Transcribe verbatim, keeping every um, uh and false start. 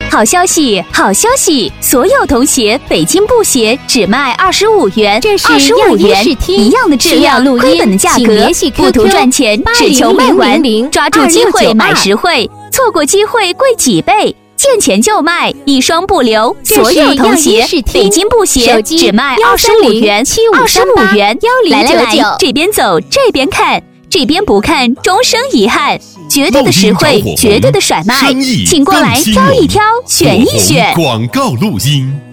好消息，好消息！所有童鞋北京布鞋只卖二十五元， 这是二十五元一样的质量，亏本的价格，不图赚钱，只求卖完。抓住机会买实惠，错过机会贵几倍。见钱就卖，一双不留。所有童鞋北京布鞋只卖二十五元，二十五元。来来来，这边走，这边看。这边不看，终生遗憾。绝对的实惠，绝对的甩卖，请过来挑一挑，选一选。 广告录音。